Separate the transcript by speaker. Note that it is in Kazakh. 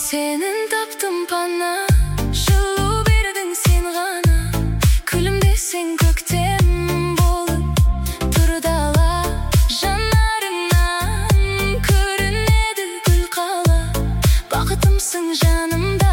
Speaker 1: сенің таптым пана, жылу бердің сен ғана. Күлімдесең көктем болып тұр дала, жанарыңнан көрінеді гүл қала. Бақытымсың жанымда.